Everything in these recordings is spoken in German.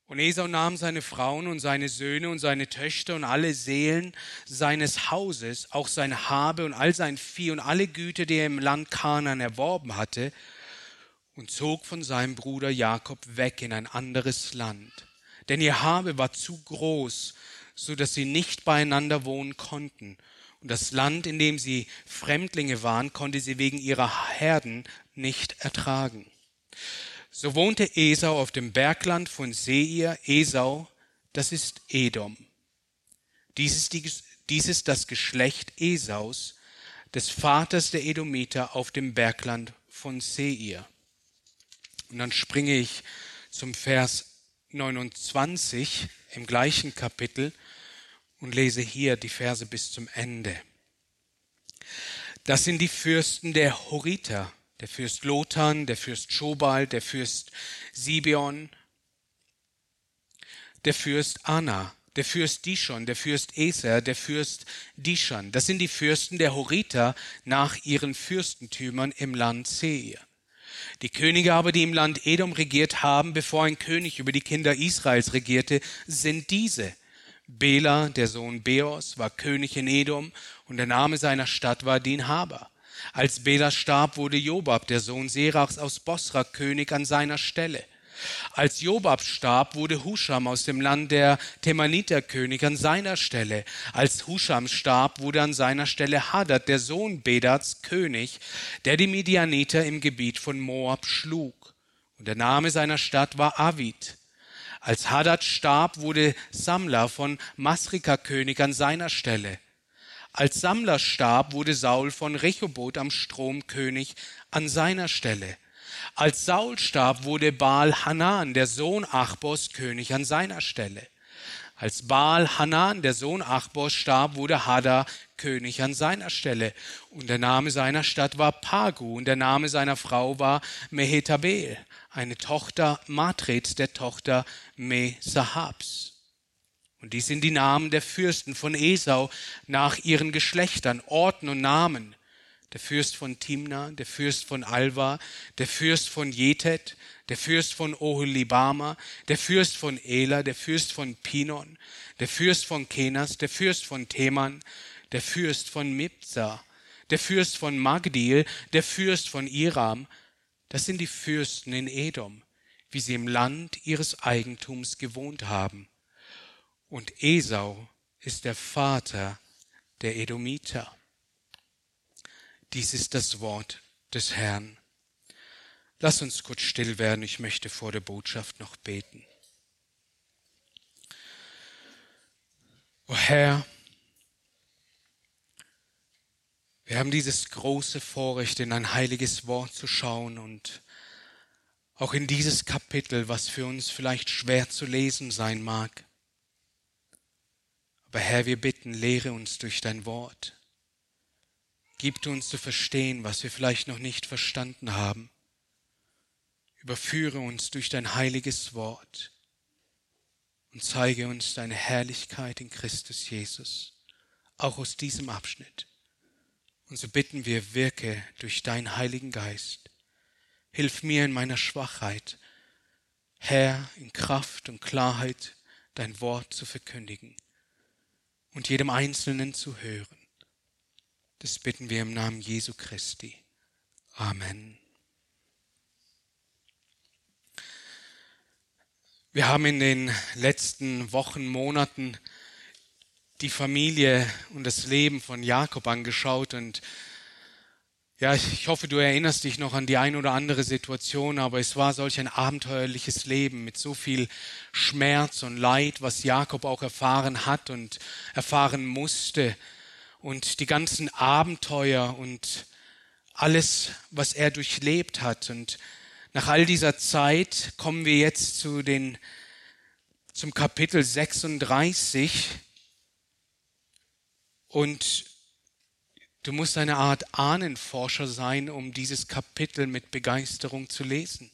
Und Esau nahm seine Frauen und seine Söhne und seine Töchter und alle Seelen seines Hauses, auch sein Habe und all sein Vieh und alle Güter, die er im Land Kanaan erworben hatte, und zog von seinem Bruder Jakob weg in ein anderes Land. Denn ihr Habe war zu groß, so dass sie nicht beieinander wohnen konnten. Und das Land, in dem sie Fremdlinge waren, konnte sie wegen ihrer Herden nicht ertragen. So wohnte Esau auf dem Bergland von Seir. Esau, das ist Edom. Dies ist das Geschlecht Esaus, des Vaters der Edomiter auf dem Bergland von Seir. Und dann springe ich zum Vers 29 im gleichen Kapitel und lese hier die Verse bis zum Ende. Das sind die Fürsten der Horiter, der Fürst Lotan, der Fürst Schobal, der Fürst Sibeon, der Fürst Anna, der Fürst Dishon, der Fürst Eser, der Fürst Dishan. Das sind die Fürsten der Horiter nach ihren Fürstentümern im Land Seir. Die Könige aber, die im Land Edom regiert haben, bevor ein König über die Kinder Israels regierte, sind diese. Bela, der Sohn Beors, war König in Edom und der Name seiner Stadt war Dinhaba. Als Bela starb, wurde Jobab, der Sohn Serachs aus Bosra, König an seiner Stelle. Als Jobab starb, wurde Huscham aus dem Land der Temaniter König an seiner Stelle. Als Huscham starb, wurde an seiner Stelle Hadad, der Sohn Bedats, König, der die Midianiter im Gebiet von Moab schlug. Und der Name seiner Stadt war Avid. Als Hadad starb, wurde Samla von Masrika König an seiner Stelle. Als Samla starb, wurde Saul von Rechoboth am Strom König an seiner Stelle. Als Saul starb, wurde Baal-Hanan, der Sohn Achbors, König an seiner Stelle. Als Baal-Hanan, der Sohn Achbors, starb, wurde Hadda König an seiner Stelle. Und der Name seiner Stadt war Pagu, und der Name seiner Frau war Mehetabel, eine Tochter Matreds, der Tochter Mesahabs. Und dies sind die Namen der Fürsten von Esau nach ihren Geschlechtern, Orten und Namen. Der Fürst von Timna, der Fürst von Alva, der Fürst von Jetet, der Fürst von Oholibama, der Fürst von Ela, der Fürst von Pinon, der Fürst von Kenas, der Fürst von Teman, der Fürst von Mibsa, der Fürst von Magdil, der Fürst von Iram. Das sind die Fürsten in Edom, wie sie im Land ihres Eigentums gewohnt haben. Und Esau ist der Vater der Edomiter. Dies ist das Wort des Herrn. Lass uns kurz still werden, ich möchte vor der Botschaft noch beten. O Herr, wir haben dieses große Vorrecht, in ein heiliges Wort zu schauen und auch in dieses Kapitel, was für uns vielleicht schwer zu lesen sein mag. Aber Herr, wir bitten, lehre uns durch dein Wort. Gib uns zu verstehen, was wir vielleicht noch nicht verstanden haben. Überführe uns durch dein heiliges Wort und zeige uns deine Herrlichkeit in Christus Jesus, auch aus diesem Abschnitt. Und so bitten wir, wirke durch deinen Heiligen Geist. Hilf mir in meiner Schwachheit, Herr, in Kraft und Klarheit dein Wort zu verkündigen und jedem Einzelnen zu hören. Das bitten wir im Namen Jesu Christi. Amen. Wir haben in den letzten Wochen, Monaten die Familie und das Leben von Jakob angeschaut und ja, ich hoffe, du erinnerst dich noch an die ein oder andere Situation, aber es war solch ein abenteuerliches Leben mit so viel Schmerz und Leid, was Jakob auch erfahren hat und erfahren musste und die ganzen Abenteuer und alles, was er durchlebt hat. Und nach all dieser Zeit kommen wir jetzt zum Kapitel 36 und du musst eine Art Ahnenforscher sein, um dieses Kapitel mit Begeisterung zu lesen.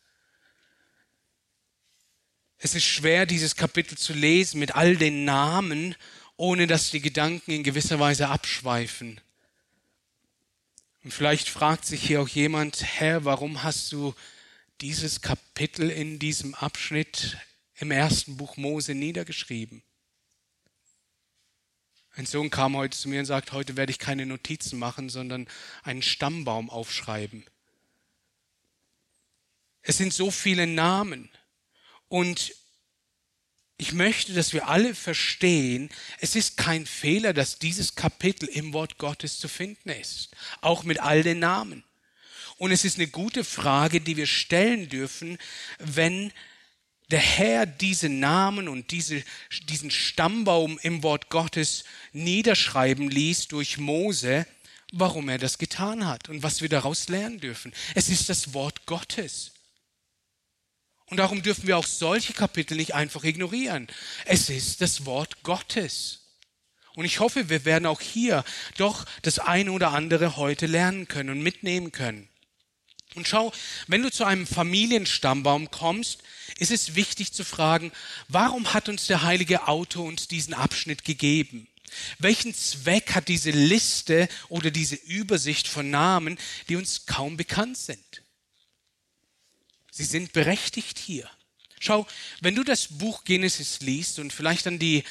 Es ist schwer, dieses Kapitel zu lesen mit all den Namen, ohne dass die Gedanken in gewisser Weise abschweifen. Und vielleicht fragt sich hier auch jemand, Herr, warum hast du dieses Kapitel in diesem Abschnitt im ersten Buch Mose niedergeschrieben. Ein Sohn kam heute zu mir und sagt, heute werde ich keine Notizen machen, sondern einen Stammbaum aufschreiben. Es sind so viele Namen und ich möchte, dass wir alle verstehen, es ist kein Fehler, dass dieses Kapitel im Wort Gottes zu finden ist, auch mit all den Namen. Und es ist eine gute Frage, die wir stellen dürfen, wenn der Herr diese Namen und diesen Stammbaum im Wort Gottes niederschreiben ließ durch Mose, warum er das getan hat und was wir daraus lernen dürfen. Es ist das Wort Gottes. Und darum dürfen wir auch solche Kapitel nicht einfach ignorieren. Es ist das Wort Gottes. Und ich hoffe, wir werden auch hier doch das eine oder andere heute lernen können und mitnehmen können. Und schau, wenn du zu einem Familienstammbaum kommst, ist es wichtig zu fragen, warum hat uns der heilige Autor uns diesen Abschnitt gegeben? Welchen Zweck hat diese Liste oder diese Übersicht von Namen, die uns kaum bekannt sind? Sie sind berechtigt hier. Schau, wenn du das Buch Genesis liest und vielleicht an die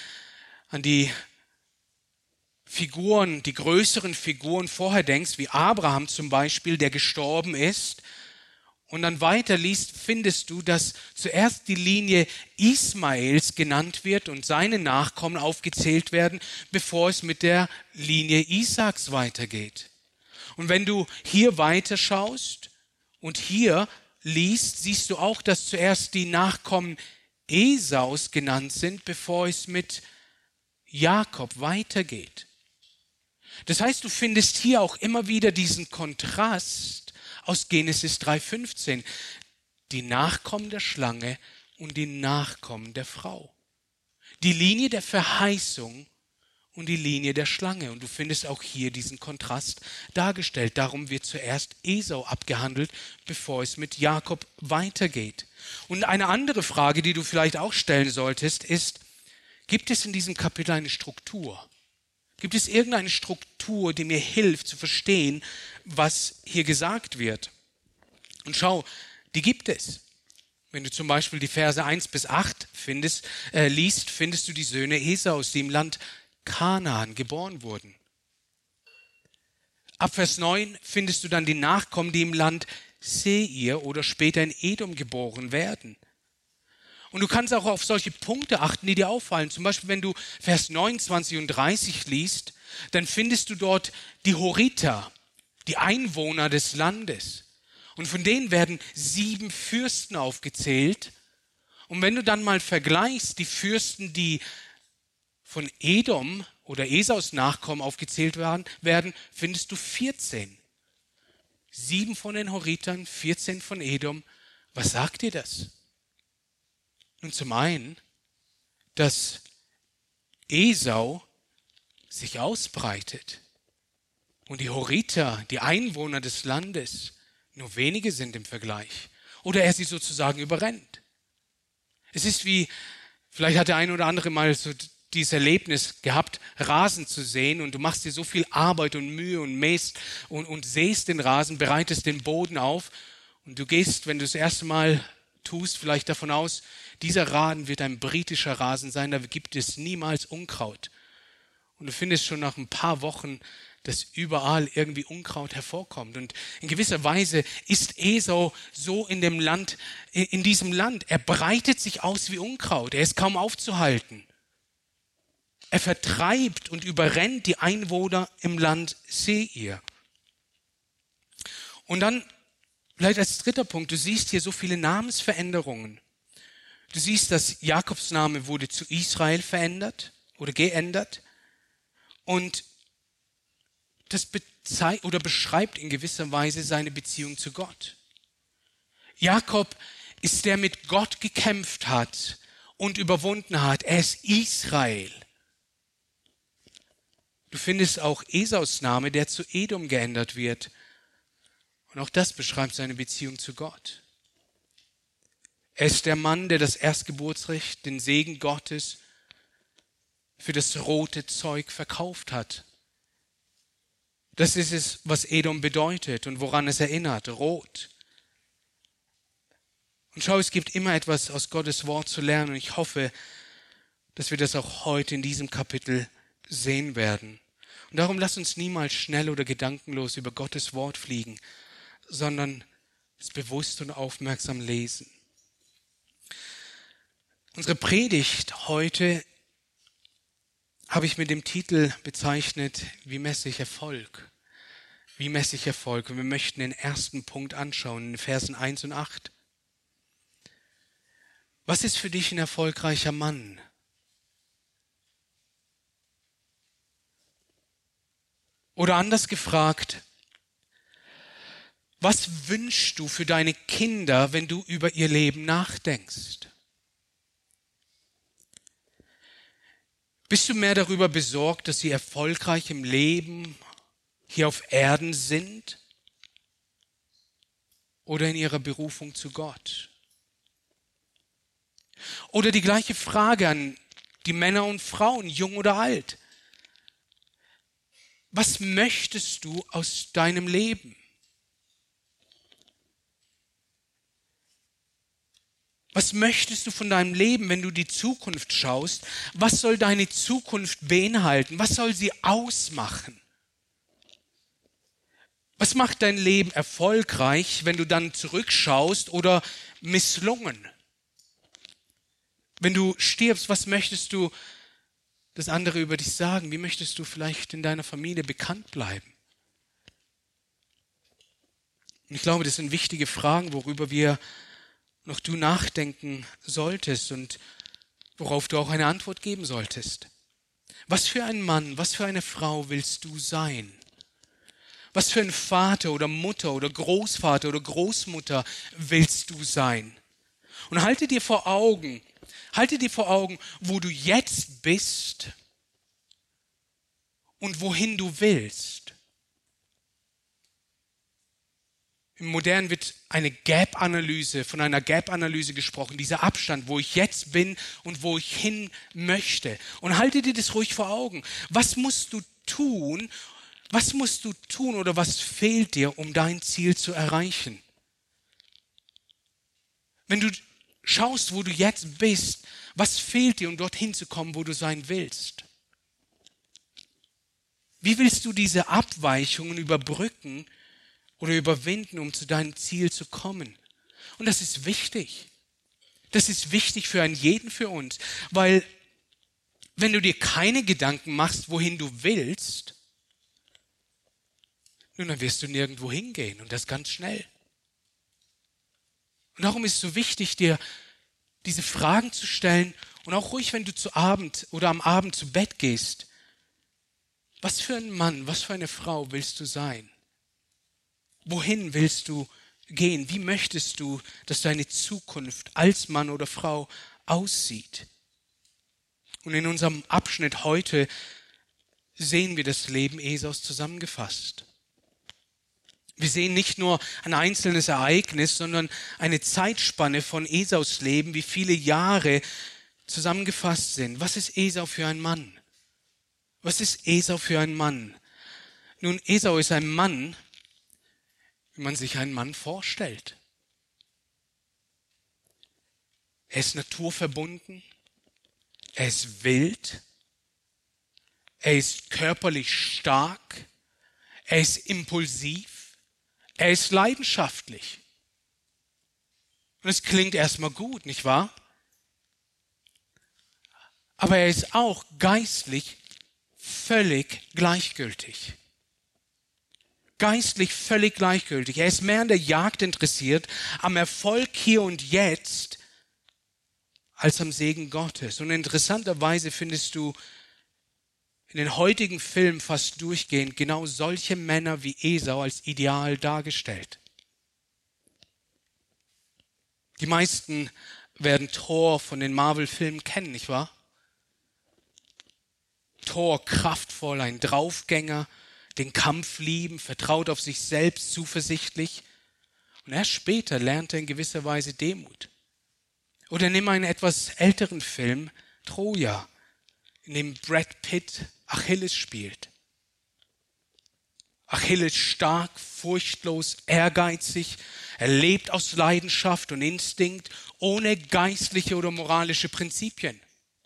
Figuren, die größeren Figuren vorher denkst, wie Abraham zum Beispiel, der gestorben ist, und dann weiter liest, findest du, dass zuerst die Linie Ismaels genannt wird und seine Nachkommen aufgezählt werden, bevor es mit der Linie Isaaks weitergeht. Und wenn du hier weiterschaust und hier liest, siehst du auch, dass zuerst die Nachkommen Esaus genannt sind, bevor es mit Jakob weitergeht. Das heißt, du findest hier auch immer wieder diesen Kontrast aus Genesis 3,15. Die Nachkommen der Schlange und die Nachkommen der Frau. Die Linie der Verheißung und die Linie der Schlange. Und du findest auch hier diesen Kontrast dargestellt. Darum wird zuerst Esau abgehandelt, bevor es mit Jakob weitergeht. Und eine andere Frage, die du vielleicht auch stellen solltest, ist, gibt es in diesem Kapitel eine Struktur? Gibt es irgendeine Struktur, die mir hilft zu verstehen, was hier gesagt wird? Und schau, die gibt es. Wenn du zum Beispiel die Verse 1-8 liest, findest du die Söhne Esaus, die im Land Kanaan geboren wurden. Ab Vers 9 findest du dann die Nachkommen, die im Land Seir oder später in Edom geboren werden. Und du kannst auch auf solche Punkte achten, die dir auffallen. Zum Beispiel, wenn du Vers 29 und 30 liest, dann findest du dort die Horiter, die Einwohner des Landes. Und von denen werden 7 Fürsten aufgezählt. Und wenn du dann mal vergleichst, die Fürsten, die von Edom oder Esaus Nachkommen aufgezählt werden, findest du 14. 7 von den Horitern, 14 von Edom. Was sagt dir das? Nun zum einen, dass Esau sich ausbreitet und die Horiter, die Einwohner des Landes, nur wenige sind im Vergleich. Oder er sie sozusagen überrennt. Es ist wie, vielleicht hat der eine oder andere mal so dieses Erlebnis gehabt, Rasen zu sehen und du machst dir so viel Arbeit und Mühe und mähst und säst den Rasen, bereitest den Boden auf und du gehst, wenn du das erste Mal tust, vielleicht davon aus, dieser Rasen wird ein britischer Rasen sein, da gibt es niemals Unkraut. Und du findest schon nach ein paar Wochen, dass überall irgendwie Unkraut hervorkommt. Und in gewisser Weise ist Esau so in diesem Land. Er breitet sich aus wie Unkraut. Er ist kaum aufzuhalten. Er vertreibt und überrennt die Einwohner im Land Seir. Und dann, vielleicht als dritter Punkt, du siehst hier so viele Namensveränderungen. Du siehst, dass Jakobs Name wurde zu Israel verändert oder geändert. Und das beschreibt in gewisser Weise seine Beziehung zu Gott. Jakob ist der mit Gott gekämpft hat und überwunden hat. Er ist Israel. Du findest auch Esaus Name, der zu Edom geändert wird. Und auch das beschreibt seine Beziehung zu Gott. Er ist der Mann, der das Erstgeburtsrecht, den Segen Gottes für das rote Zeug verkauft hat. Das ist es, was Edom bedeutet und woran es erinnert, rot. Und schau, es gibt immer etwas aus Gottes Wort zu lernen und ich hoffe, dass wir das auch heute in diesem Kapitel sehen werden. Und darum lass uns niemals schnell oder gedankenlos über Gottes Wort fliegen, sondern es bewusst und aufmerksam lesen. Unsere Predigt heute habe ich mit dem Titel bezeichnet, wie messe ich Erfolg? Wie messe ich Erfolg? Und wir möchten den ersten Punkt anschauen, in Versen 1 und 8. Was ist für dich ein erfolgreicher Mann? Oder anders gefragt, was wünschst du für deine Kinder, wenn du über ihr Leben nachdenkst? Bist du mehr darüber besorgt, dass sie erfolgreich im Leben hier auf Erden sind oder in ihrer Berufung zu Gott? Oder die gleiche Frage an die Männer und Frauen, jung oder alt. Was möchtest du aus deinem Leben? Was möchtest du von deinem Leben, wenn du die Zukunft schaust? Was soll deine Zukunft beinhalten? Was soll sie ausmachen? Was macht dein Leben erfolgreich, wenn du dann zurückschaust oder misslungen? Wenn du stirbst, was möchtest du, dass andere über dich sagen? Wie möchtest du vielleicht in deiner Familie bekannt bleiben? Und ich glaube, das sind wichtige Fragen, worüber noch du nachdenken solltest und worauf du auch eine Antwort geben solltest. Was für ein Mann, was für eine Frau willst du sein? Was für ein Vater oder Mutter oder Großvater oder Großmutter willst du sein? Und halte dir vor Augen, wo du jetzt bist und wohin du willst. Im Modernen wird von einer Gap-Analyse gesprochen, dieser Abstand, wo ich jetzt bin und wo ich hin möchte. Und halte dir das ruhig vor Augen. Was musst du tun oder was fehlt dir, um dein Ziel zu erreichen? Wenn du schaust, wo du jetzt bist, was fehlt dir, um dorthin zu kommen, wo du sein willst? Wie willst du diese Abweichungen überbrücken oder überwinden, um zu deinem Ziel zu kommen? Und das ist wichtig. Das ist wichtig für jeden für uns, weil wenn du dir keine Gedanken machst, wohin du willst, nun, dann wirst du nirgendwo hingehen und das ganz schnell. Und darum ist es so wichtig, dir diese Fragen zu stellen und auch ruhig, wenn du am Abend zu Bett gehst. Was für ein Mann, was für eine Frau willst du sein? Wohin willst du gehen? Wie möchtest du, dass deine Zukunft als Mann oder Frau aussieht? Und in unserem Abschnitt heute sehen wir das Leben Esaus zusammengefasst. Wir sehen nicht nur ein einzelnes Ereignis, sondern eine Zeitspanne von Esaus Leben, wie viele Jahre zusammengefasst sind. Was ist Esau für ein Mann? Was ist Esau für ein Mann? Nun, Esau ist ein Mann, wie man sich einen Mann vorstellt. Er ist naturverbunden, er ist wild, er ist körperlich stark, er ist impulsiv, er ist leidenschaftlich. Und es klingt erstmal gut, nicht wahr? Aber er ist auch geistlich völlig gleichgültig. Geistlich völlig gleichgültig. Er ist mehr an der Jagd interessiert, am Erfolg hier und jetzt, als am Segen Gottes. Und interessanterweise findest du in den heutigen Filmen fast durchgehend genau solche Männer wie Esau als Ideal dargestellt. Die meisten werden Thor von den Marvel-Filmen kennen, nicht wahr? Thor kraftvoll, ein Draufgänger, den Kampf lieben, vertraut auf sich selbst, zuversichtlich. Und erst später lernt er in gewisser Weise Demut. Oder nimm einen etwas älteren Film, Troja, in dem Brad Pitt Achilles spielt. Achilles stark, furchtlos, ehrgeizig. Er lebt aus Leidenschaft und Instinkt, ohne geistliche oder moralische Prinzipien.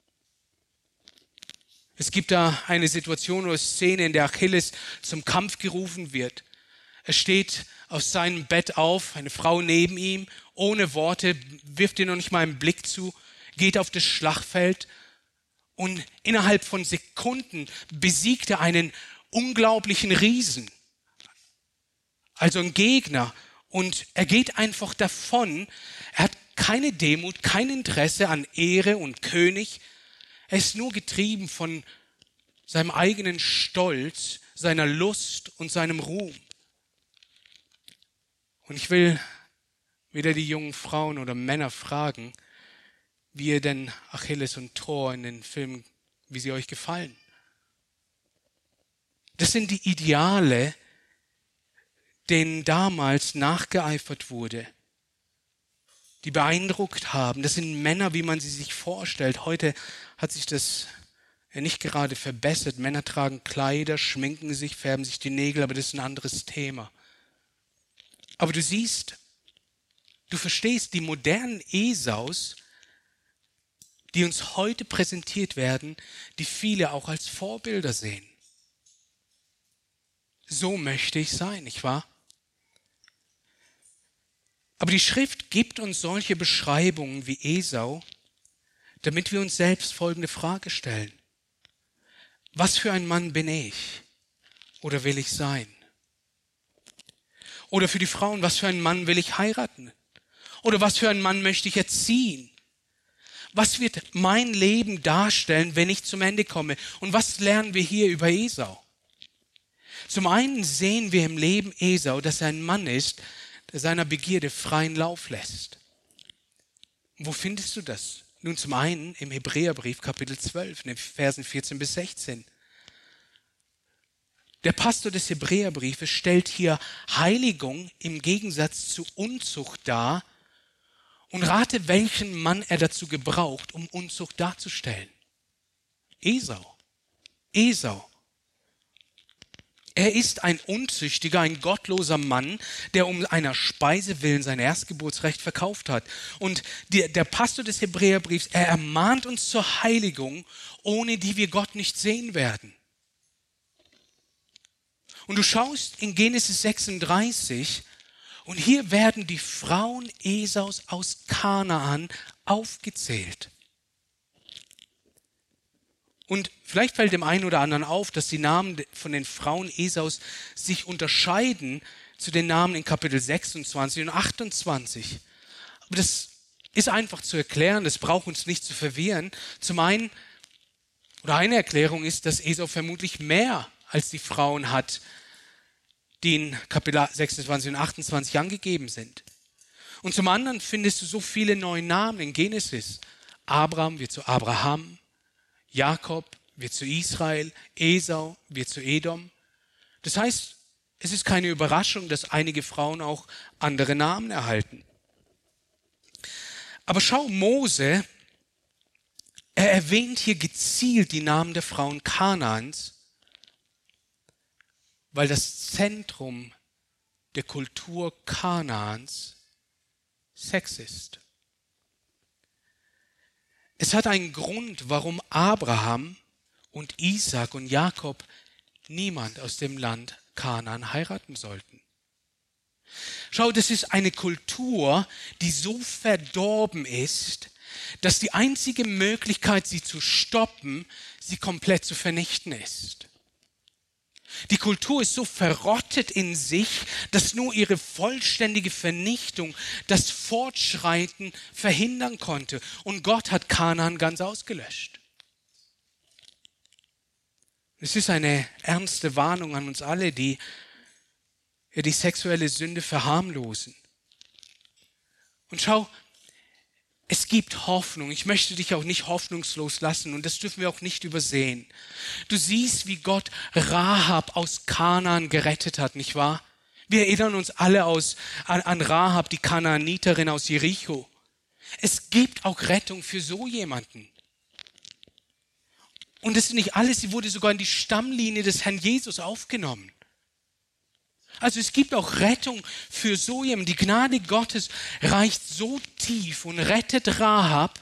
Es gibt da eine Situation oder Szene, in der Achilles zum Kampf gerufen wird. Er steht aus seinem Bett auf, eine Frau neben ihm, ohne Worte, wirft ihr noch nicht mal einen Blick zu, geht auf das Schlachtfeld und innerhalb von Sekunden besiegt er einen unglaublichen Riesen, also einen Gegner, und er geht einfach davon. Er hat keine Demut, kein Interesse an Ehre und König. Er ist nur getrieben von seinem eigenen Stolz, seiner Lust und seinem Ruhm. Und ich will wieder die jungen Frauen oder Männer fragen, wie ihr denn Achilles und Thor in den Filmen, wie sie euch gefallen. Das sind die Ideale, denen damals nachgeeifert wurde, die beeindruckt haben. Das sind Männer, wie man sie sich vorstellt. Heute hat sich das ja nicht gerade verbessert. Männer tragen Kleider, schminken sich, färben sich die Nägel, aber das ist ein anderes Thema. Aber du siehst, du verstehst, die modernen Esaus, die uns heute präsentiert werden, die viele auch als Vorbilder sehen. So möchte ich sein, nicht wahr? Aber die Schrift gibt uns solche Beschreibungen wie Esau, damit wir uns selbst folgende Frage stellen. Was für ein Mann bin ich oder will ich sein? Oder für die Frauen, was für einen Mann will ich heiraten? Oder was für einen Mann möchte ich erziehen? Was wird mein Leben darstellen, wenn ich zum Ende komme? Und was lernen wir hier über Esau? Zum einen sehen wir im Leben Esau, dass er ein Mann ist, der seiner Begierde freien Lauf lässt. Wo findest du das? Nun zum einen im Hebräerbrief Kapitel 12, in den Versen 14 bis 16. Der Pastor des Hebräerbriefes stellt hier Heiligung im Gegensatz zu Unzucht dar und rate, welchen Mann er dazu gebraucht, um Unzucht darzustellen. Esau. Esau. Er ist ein unzüchtiger, ein gottloser Mann, der um einer Speise willen sein Erstgeburtsrecht verkauft hat. Und der Pastor des Hebräerbriefs, er ermahnt uns zur Heiligung, ohne die wir Gott nicht sehen werden. Und du schaust in Genesis 36 und hier werden die Frauen Esaus aus Kanaan aufgezählt. Und vielleicht fällt dem einen oder anderen auf, dass die Namen von den Frauen Esaus sich unterscheiden zu den Namen in Kapitel 26 und 28. Aber das ist einfach zu erklären, das braucht uns nicht zu verwirren. Zum einen, oder eine Erklärung ist, dass Esau vermutlich mehr als die Frauen hat, die in Kapitel 26 und 28 angegeben sind. Und zum anderen findest du so viele neue Namen in Genesis. Abraham wird zu Abraham, Jakob wird zu Israel, Esau wird zu Edom. Das heißt, es ist keine Überraschung, dass einige Frauen auch andere Namen erhalten. Aber schau, Mose, er erwähnt hier gezielt die Namen der Frauen Kanaans, weil das Zentrum der Kultur Kanaans Sex ist. Es hat einen Grund, warum Abraham und Isaac und Jakob niemand aus dem Land Kanaan heiraten sollten. Schau, das ist eine Kultur, die so verdorben ist, dass die einzige Möglichkeit, sie zu stoppen, sie komplett zu vernichten ist. Die Kultur ist so verrottet in sich, dass nur ihre vollständige Vernichtung das Fortschreiten verhindern konnte. Und Gott hat Kanaan ganz ausgelöscht. Es ist eine ernste Warnung an uns alle, die sexuelle Sünde verharmlosen. Und schau, es gibt Hoffnung. Ich möchte dich auch nicht hoffnungslos lassen und das dürfen wir auch nicht übersehen. Du siehst, wie Gott Rahab aus Kanaan gerettet hat, nicht wahr? Wir erinnern uns alle an Rahab, die Kanaaniterin aus Jericho. Es gibt auch Rettung für so jemanden. Und das ist nicht alles, sie wurde sogar in die Stammlinie des Herrn Jesus aufgenommen. Also es gibt auch Rettung für so jemanden. Die Gnade Gottes reicht so tief und rettet Rahab,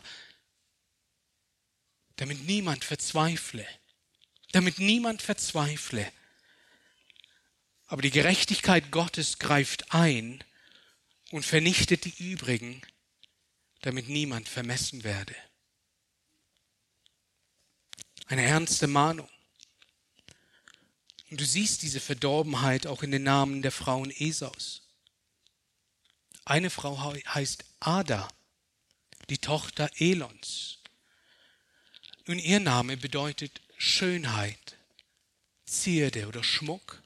damit niemand verzweifle. Damit niemand verzweifle. Aber die Gerechtigkeit Gottes greift ein und vernichtet die übrigen, damit niemand vermessen werde. Eine ernste Mahnung. Und du siehst diese Verdorbenheit auch in den Namen der Frauen Esaus. Eine Frau heißt Ada, die Tochter Elons. Und ihr Name bedeutet Schönheit, Zierde oder Schmuck.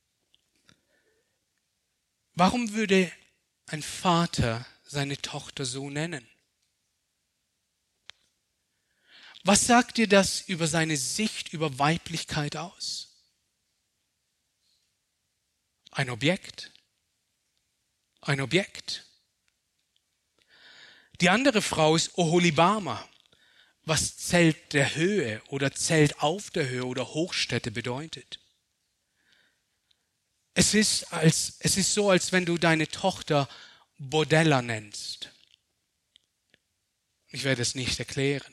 Warum würde ein Vater seine Tochter so nennen? Was sagt dir das über seine Sicht über Weiblichkeit aus? Ein Objekt. Ein Objekt. Die andere Frau ist Oholibama, was Zelt der Höhe oder Zelt auf der Höhe oder Hochstätte bedeutet. Es ist so, als wenn du deine Tochter Bordella nennst. Ich werde es nicht erklären.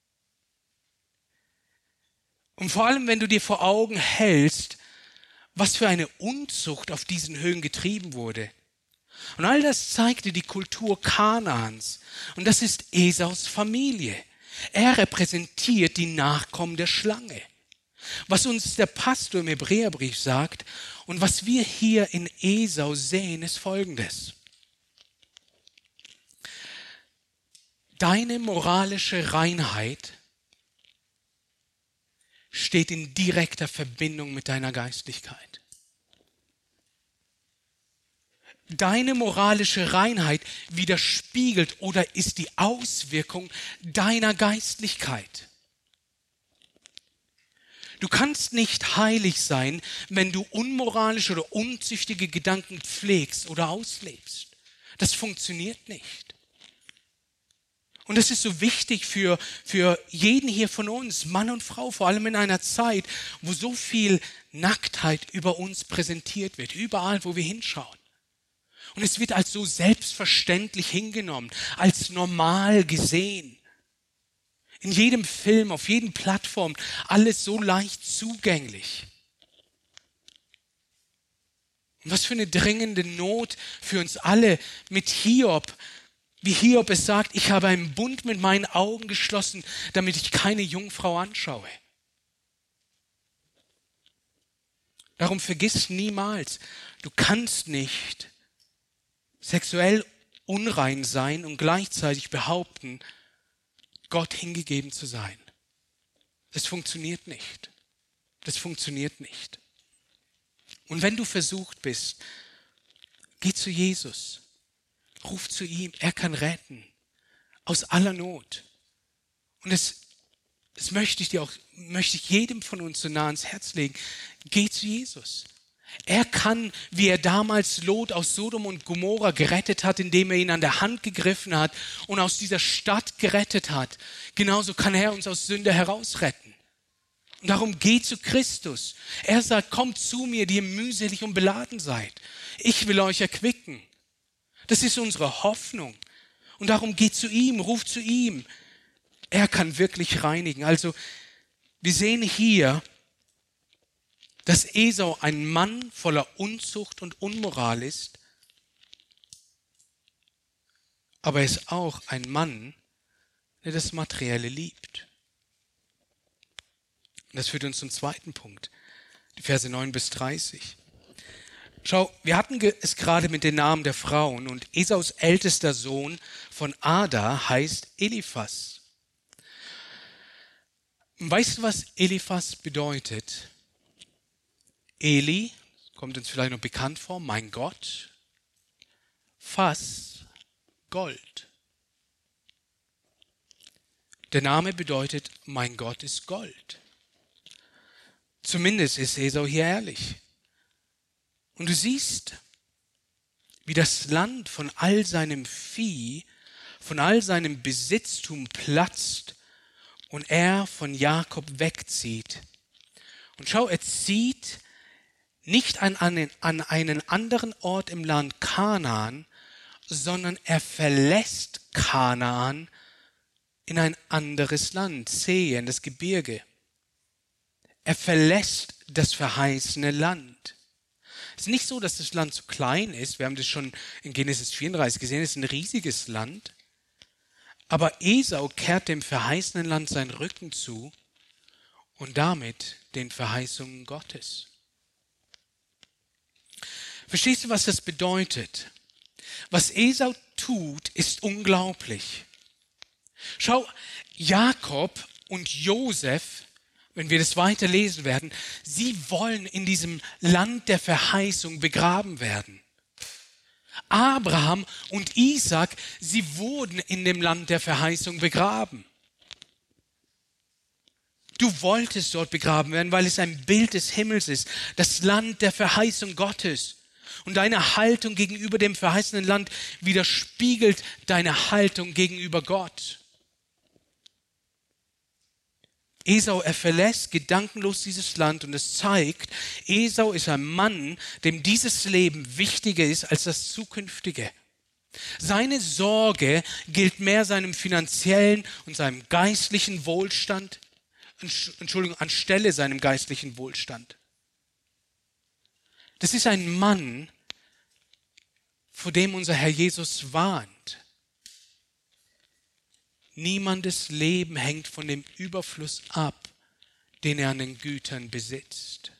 Und vor allem, wenn du dir vor Augen hältst, was für eine Unzucht auf diesen Höhen getrieben wurde. Und all das zeigte die Kultur Kanaans. Und das ist Esaus Familie. Er repräsentiert die Nachkommen der Schlange. Was uns der Pastor im Hebräerbrief sagt und was wir hier in Esau sehen, ist Folgendes. Deine moralische Reinheit steht in direkter Verbindung mit deiner Geistlichkeit. Deine moralische Reinheit widerspiegelt oder ist die Auswirkung deiner Geistlichkeit. Du kannst nicht heilig sein, wenn du unmoralische oder unzüchtige Gedanken pflegst oder auslebst. Das funktioniert nicht. Und das ist so wichtig für jeden hier von uns, Mann und Frau, vor allem in einer Zeit, wo so viel Nacktheit über uns präsentiert wird, überall, wo wir hinschauen. Und es wird als so selbstverständlich hingenommen, als normal gesehen. In jedem Film, auf jeden Plattform, alles so leicht zugänglich. Und was für eine dringende Not für uns alle mit Hiob, wie Hiob es sagt, ich habe einen Bund mit meinen Augen geschlossen, damit ich keine Jungfrau anschaue. Darum vergiss niemals, du kannst nicht sexuell unrein sein und gleichzeitig behaupten, Gott hingegeben zu sein. Das funktioniert nicht. Das funktioniert nicht. Und wenn du versucht bist, geh zu Jesus. Ruf zu ihm. Er kann retten. Aus aller Not. Und das möchte ich jedem von uns so nah ans Herz legen. Geh zu Jesus. Er kann, wie er damals Lot aus Sodom und Gomorra gerettet hat, indem er ihn an der Hand gegriffen hat und aus dieser Stadt gerettet hat. Genauso kann er uns aus Sünde herausretten. Und darum geht zu Christus. Er sagt, kommt zu mir, die ihr mühselig und beladen seid. Ich will euch erquicken. Das ist unsere Hoffnung. Und darum geht zu ihm, ruft zu ihm. Er kann wirklich reinigen. Also wir sehen hier, dass Esau ein Mann voller Unzucht und Unmoral ist, aber er ist auch ein Mann, der das Materielle liebt. Und das führt uns zum zweiten Punkt, die Verse 9 bis 30. Schau, wir hatten es gerade mit den Namen der Frauen und Esaus ältester Sohn von Ada heißt Eliphas. Weißt du, was Eliphas bedeutet? Eli, kommt uns vielleicht noch bekannt vor, mein Gott. Phas, Gold. Der Name bedeutet, mein Gott ist Gold. Zumindest ist Esau hier ehrlich. Und du siehst, wie das Land von all seinem Vieh, von all seinem Besitztum platzt und er von Jakob wegzieht. Und schau, er zieht nicht an einen anderen Ort im Land Kanaan, sondern er verlässt Kanaan in ein anderes Land, Seir, in das Gebirge. Er verlässt das verheißene Land. Es ist nicht so, dass das Land so klein ist. Wir haben das schon in Genesis 34 gesehen. Es ist ein riesiges Land. Aber Esau kehrt dem verheißenen Land seinen Rücken zu und damit den Verheißungen Gottes. Verstehst du, was das bedeutet? Was Esau tut, ist unglaublich. Schau, Jakob und Josef, wenn wir das weiter lesen werden, sie wollen in diesem Land der Verheißung begraben werden. Abraham und Isaac, sie wurden in dem Land der Verheißung begraben. Du wolltest dort begraben werden, weil es ein Bild des Himmels ist, das Land der Verheißung Gottes. Und deine Haltung gegenüber dem verheißenen Land widerspiegelt deine Haltung gegenüber Gott. Esau, er verlässt gedankenlos dieses Land und es zeigt, Esau ist ein Mann, dem dieses Leben wichtiger ist als das zukünftige. Seine Sorge gilt mehr seinem finanziellen und seinem geistlichen Wohlstand, anstelle seinem geistlichen Wohlstand. Das ist ein Mann, vor dem unser Herr Jesus warnt. Niemandes Leben hängt von dem Überfluss ab, den er an den Gütern besitzt.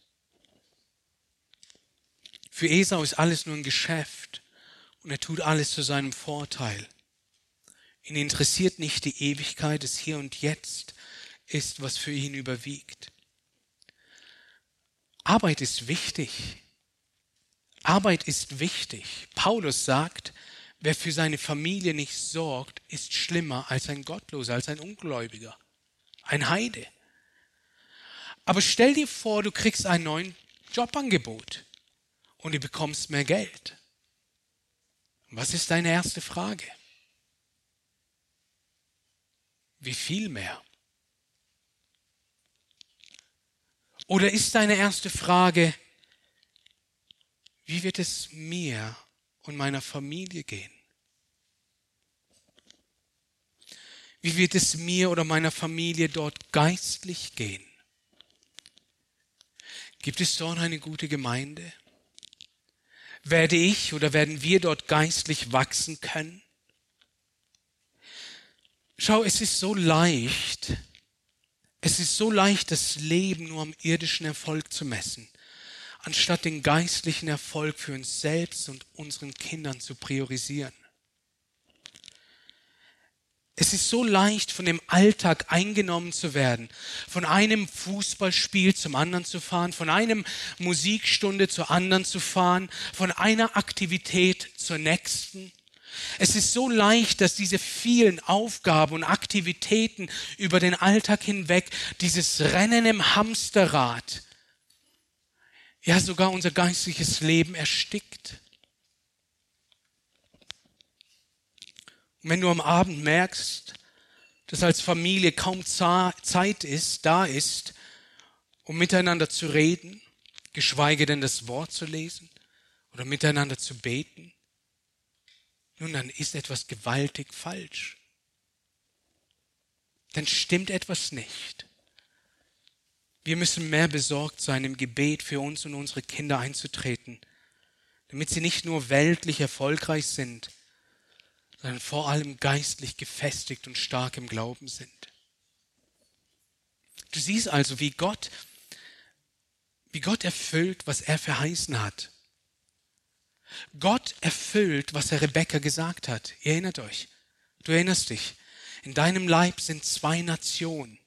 Für Esau ist alles nur ein Geschäft und er tut alles zu seinem Vorteil. Ihn interessiert nicht die Ewigkeit, das Hier und Jetzt ist, was für ihn überwiegt. Arbeit ist wichtig. Arbeit ist wichtig. Paulus sagt, wer für seine Familie nicht sorgt, ist schlimmer als ein Gottloser, als ein Ungläubiger, ein Heide. Aber stell dir vor, du kriegst einen neuen Jobangebot und du bekommst mehr Geld. Was ist deine erste Frage? Wie viel mehr? Oder ist deine erste Frage, wie wird es mir und meiner Familie gehen? Wie wird es mir oder meiner Familie dort geistlich gehen? Gibt es dort eine gute Gemeinde? Werde ich oder werden wir dort geistlich wachsen können? Schau, es ist so leicht, das Leben nur am irdischen Erfolg zu messen, anstatt den geistlichen Erfolg für uns selbst und unseren Kindern zu priorisieren. Es ist so leicht, von dem Alltag eingenommen zu werden, von einem Fußballspiel zum anderen zu fahren, von einer Musikstunde zur anderen zu fahren, von einer Aktivität zur nächsten. Es ist so leicht, dass diese vielen Aufgaben und Aktivitäten über den Alltag hinweg, dieses Rennen im Hamsterrad, ja sogar unser geistliches Leben erstickt. Und wenn du am Abend merkst, dass als Familie kaum Zeit da ist, um miteinander zu reden, geschweige denn das Wort zu lesen oder miteinander zu beten, nun, dann ist etwas gewaltig falsch. Dann stimmt etwas nicht. Wir müssen mehr besorgt sein, im Gebet für uns und unsere Kinder einzutreten, damit sie nicht nur weltlich erfolgreich sind, sondern vor allem geistlich gefestigt und stark im Glauben sind. Du siehst also, wie Gott erfüllt, was er verheißen hat. Gott erfüllt, was er Rebekka gesagt hat. Ihr erinnert euch, du erinnerst dich, in deinem Leib sind 2 Nationen.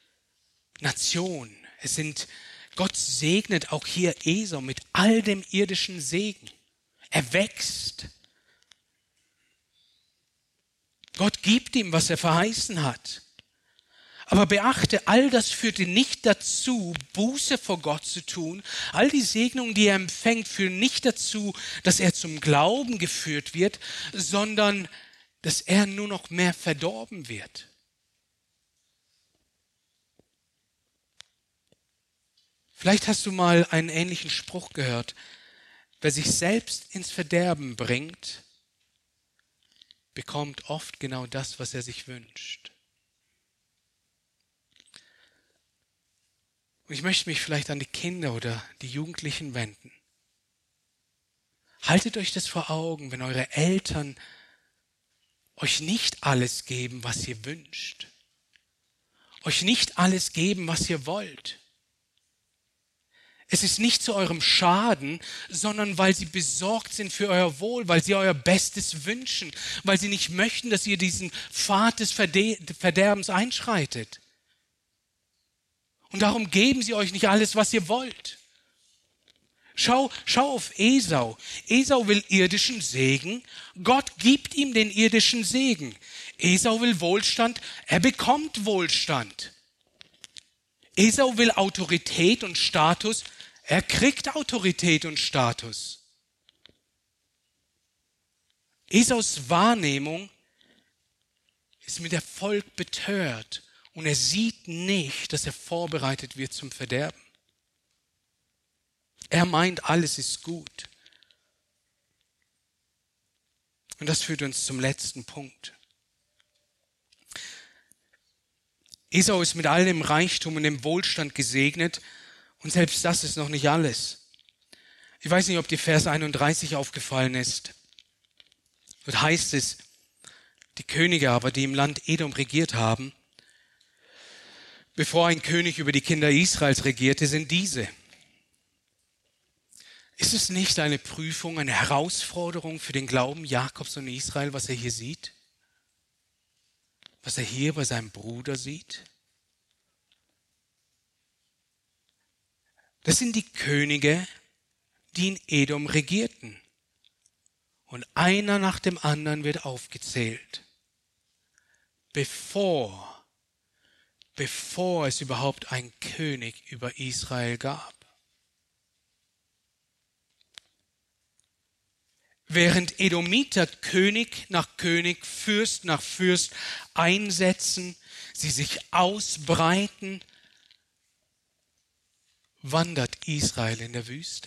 Gott segnet auch hier Esau mit all dem irdischen Segen. Er wächst. Gott gibt ihm, was er verheißen hat. Aber beachte, all das führte nicht dazu, Buße vor Gott zu tun. All die Segnungen, die er empfängt, führen nicht dazu, dass er zum Glauben geführt wird, sondern dass er nur noch mehr verdorben wird. Vielleicht hast du mal einen ähnlichen Spruch gehört. Wer sich selbst ins Verderben bringt, bekommt oft genau das, was er sich wünscht. Und ich möchte mich vielleicht an die Kinder oder die Jugendlichen wenden. Haltet euch das vor Augen, wenn eure Eltern euch nicht alles geben, was ihr wünscht. Euch nicht alles geben, was ihr wollt. Es ist nicht zu eurem Schaden, sondern weil sie besorgt sind für euer Wohl, weil sie euer Bestes wünschen, weil sie nicht möchten, dass ihr diesen Pfad des Verderbens einschreitet. Und darum geben sie euch nicht alles, was ihr wollt. Schau auf Esau. Esau will irdischen Segen. Gott gibt ihm den irdischen Segen. Esau will Wohlstand. Er bekommt Wohlstand. Esau will Autorität und Status. Er kriegt Autorität und Status. Esaus Wahrnehmung ist mit Erfolg betört und er sieht nicht, dass er vorbereitet wird zum Verderben. Er meint, alles ist gut. Und das führt uns zum letzten Punkt. Esau ist mit all dem Reichtum und dem Wohlstand gesegnet und selbst das ist noch nicht alles. Ich weiß nicht, ob dir Vers 31 aufgefallen ist. Dort heißt es, die Könige aber, die im Land Edom regiert haben, bevor ein König über die Kinder Israels regierte, sind diese. Ist es nicht eine Prüfung, eine Herausforderung für den Glauben Jakobs und Israel, was er hier sieht? Was er hier bei seinem Bruder sieht? Das sind die Könige, die in Edom regierten. Und einer nach dem anderen wird aufgezählt. Bevor es überhaupt einen König über Israel gab. Während Edomiter König nach König, Fürst nach Fürst einsetzen, sie sich ausbreiten, wandert Israel in der Wüste.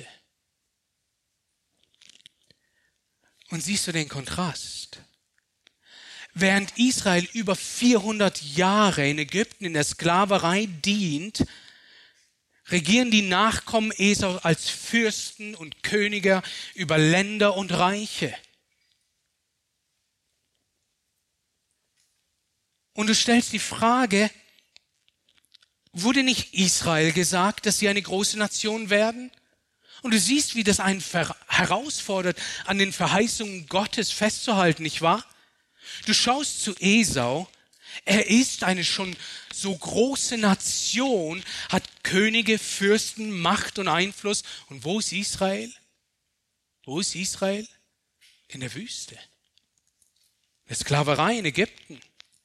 Und siehst du den Kontrast? Während Israel über 400 Jahre in Ägypten in der Sklaverei dient, regieren die Nachkommen Esau als Fürsten und Könige über Länder und Reiche. Und du stellst die Frage, wurde nicht Israel gesagt, dass sie eine große Nation werden? Und du siehst, wie das einen herausfordert, an den Verheißungen Gottes festzuhalten, nicht wahr? Du schaust zu Esau, er ist eine schon so große Nation, hat Könige, Fürsten, Macht und Einfluss. Und wo ist Israel? Wo ist Israel? In der Wüste. In der Sklaverei in Ägypten.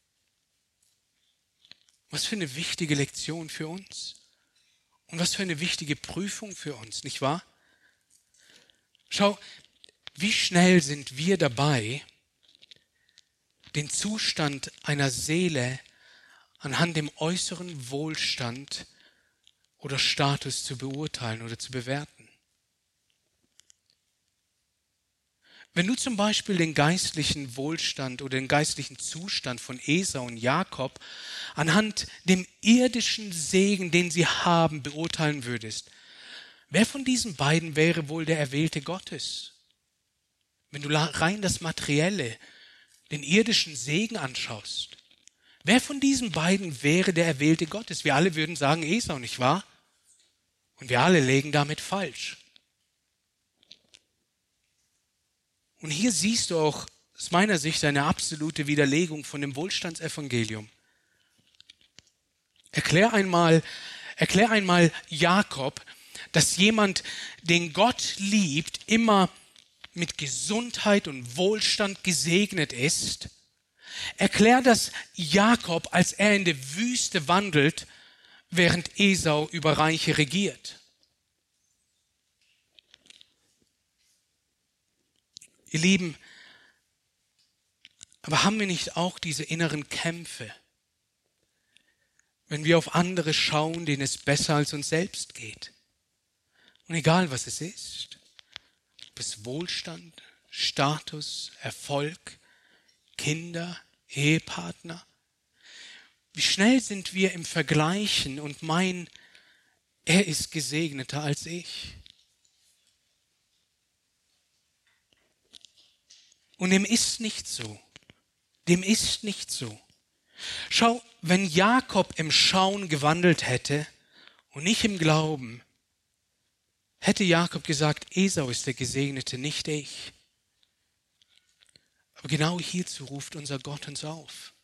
Was für eine wichtige Lektion für uns. Und was für eine wichtige Prüfung für uns, nicht wahr? Schau, wie schnell sind wir dabei, den Zustand einer Seele anhand dem äußeren Wohlstand oder Status zu beurteilen oder zu bewerten. Wenn du zum Beispiel den geistlichen Wohlstand oder den geistlichen Zustand von Esau und Jakob anhand dem irdischen Segen, den sie haben, beurteilen würdest, wer von diesen beiden wäre wohl der Erwählte Gottes? Wenn du rein das Materielle, den irdischen Segen anschaust, wer von diesen beiden wäre der Erwählte Gottes? Wir alle würden sagen Esau, nicht wahr? Und wir alle legen damit falsch. Und hier siehst du auch aus meiner Sicht eine absolute Widerlegung von dem Wohlstandsevangelium. Erklär einmal Jakob, dass jemand, den Gott liebt, immer mit Gesundheit und Wohlstand gesegnet ist. Erklär das Jakob, als er in der Wüste wandelt, während Esau über Reiche regiert. Ihr Lieben, aber haben wir nicht auch diese inneren Kämpfe, wenn wir auf andere schauen, denen es besser als uns selbst geht? Und egal was es ist, ob es Wohlstand, Status, Erfolg, Kinder, Ehepartner, wie schnell sind wir im Vergleichen und meinen, er ist gesegneter als ich. Und dem ist nicht so. Dem ist nicht so. Schau, wenn Jakob im Schauen gewandelt hätte und nicht im Glauben, hätte Jakob gesagt, Esau ist der Gesegnete, nicht ich. Aber genau hierzu ruft unser Gott uns auf.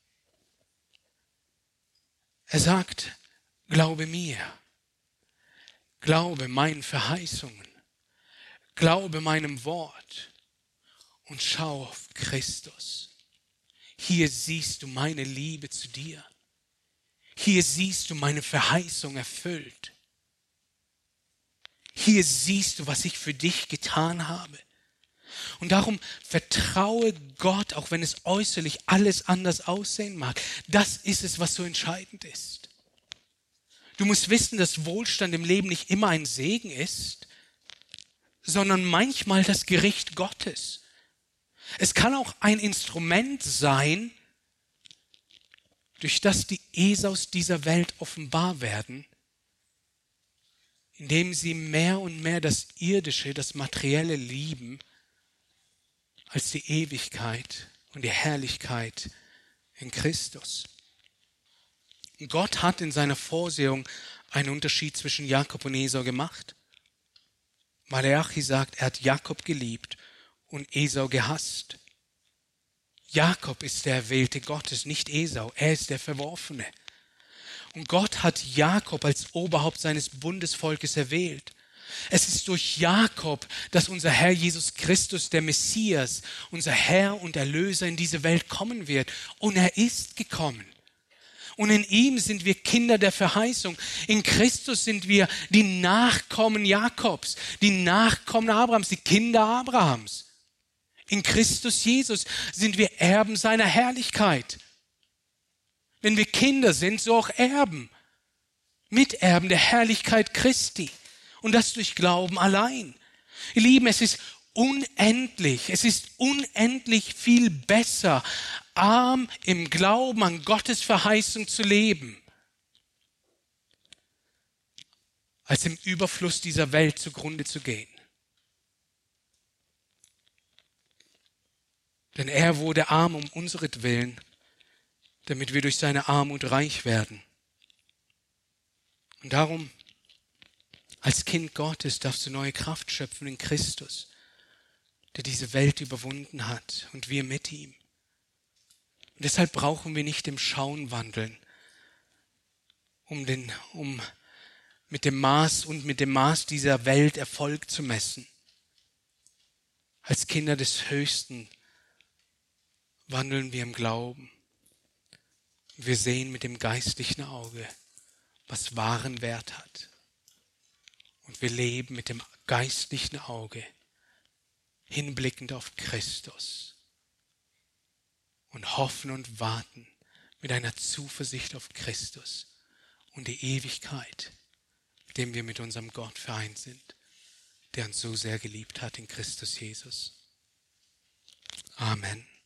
Er sagt, glaube mir, glaube meinen Verheißungen, glaube meinem Wort und schau auf Christus. Hier siehst du meine Liebe zu dir. Hier siehst du meine Verheißung erfüllt. Hier siehst du, was ich für dich getan habe. Und darum vertraue Gott, auch wenn es äußerlich alles anders aussehen mag. Das ist es, was so entscheidend ist. Du musst wissen, dass Wohlstand im Leben nicht immer ein Segen ist, sondern manchmal das Gericht Gottes. Es kann auch ein Instrument sein, durch das die Esaus dieser Welt offenbar werden, indem sie mehr und mehr das Irdische, das Materielle lieben, als die Ewigkeit und die Herrlichkeit in Christus. Und Gott hat in seiner Vorsehung einen Unterschied zwischen Jakob und Esau gemacht. Malachi sagt, er hat Jakob geliebt und Esau gehasst. Jakob ist der Erwählte Gottes, nicht Esau. Er ist der Verworfene. Und Gott hat Jakob als Oberhaupt seines Bundesvolkes erwählt. Es ist durch Jakob, dass unser Herr Jesus Christus, der Messias, unser Herr und Erlöser in diese Welt kommen wird. Und er ist gekommen. Und in ihm sind wir Kinder der Verheißung. In Christus sind wir die Nachkommen Jakobs, die Nachkommen Abrahams, die Kinder Abrahams. In Christus Jesus sind wir Erben seiner Herrlichkeit. Wenn wir Kinder sind, so auch Erben. Miterben der Herrlichkeit Christi. Und das durch Glauben allein. Ihr Lieben, es ist unendlich viel besser, arm im Glauben an Gottes Verheißung zu leben, als im Überfluss dieser Welt zugrunde zu gehen. Denn er wurde arm um unseretwillen, damit wir durch seine Armut reich werden. Und darum, als Kind Gottes darfst du neue Kraft schöpfen in Christus, der diese Welt überwunden hat und wir mit ihm. Und deshalb brauchen wir nicht im Schauen wandeln, um mit dem Maß dieser Welt Erfolg zu messen. Als Kinder des Höchsten wandeln wir im Glauben. Wir sehen mit dem geistlichen Auge, was wahren Wert hat. Und wir leben mit dem geistlichen Auge, hinblickend auf Christus. Und hoffen und warten mit einer Zuversicht auf Christus und die Ewigkeit, mit dem wir mit unserem Gott vereint sind, der uns so sehr geliebt hat in Christus Jesus. Amen.